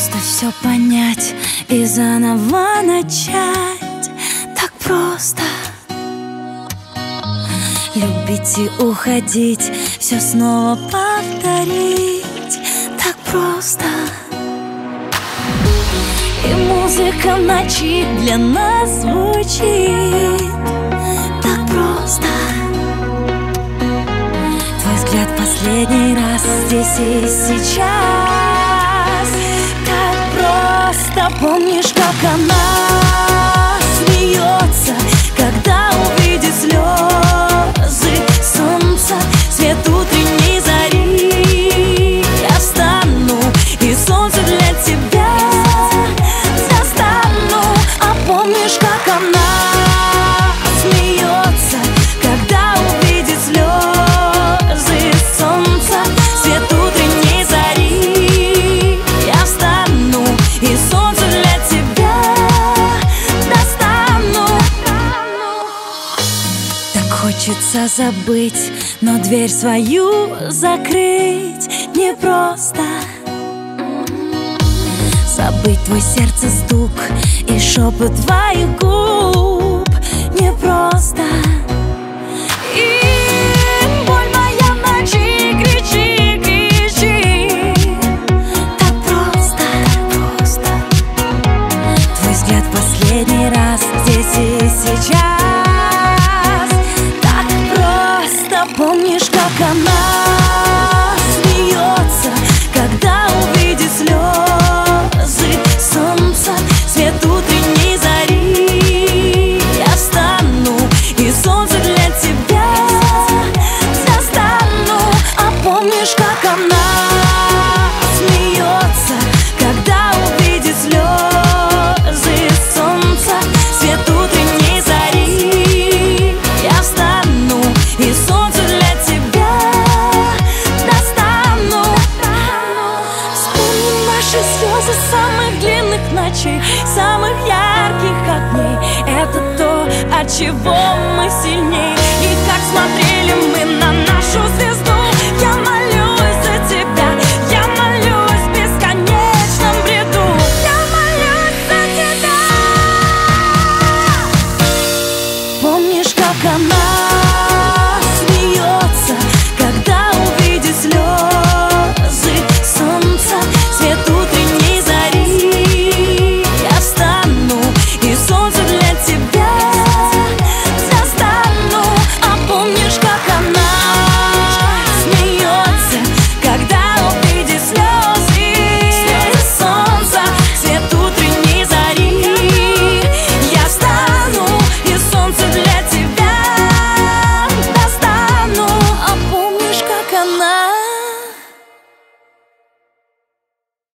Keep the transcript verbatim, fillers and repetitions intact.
просто все понять и заново начать. Так просто любить и уходить, все снова повторить. Так просто. И музыка в ночи для нас звучит. Так просто. Твой взгляд последний раз здесь и сейчас. Так просто. Помнишь, как она смеется, когда увидит слезы солнца, свет утренней зари? Я встану и солнце для тебя достану. А помнишь, как она смеется, когда увидит слезы солнца, свет утренней зари? Я встану и солнце для тебя достану. Так хочется забыть, но дверь свою закрыть непросто. Забыть твой сердце стук и шепот твоих губ непросто. И боль моя в ночи, кричи, кричи. Так просто, так просто. Твой взгляд последний раз здесь и сейчас. Так просто. Помнишь, как она смеется, когда увидит слезы солнца, свет утренней зари? Я встану и солнце для тебя достану. А помнишь, как она смеется, когда увидит слезы солнца, свет утренней зари? Я встану и солнце для тебя достану. Вспомни наши слезы самых длинных ночей, самых ярких огней. Это то, от чего мы сильней. И как смотреть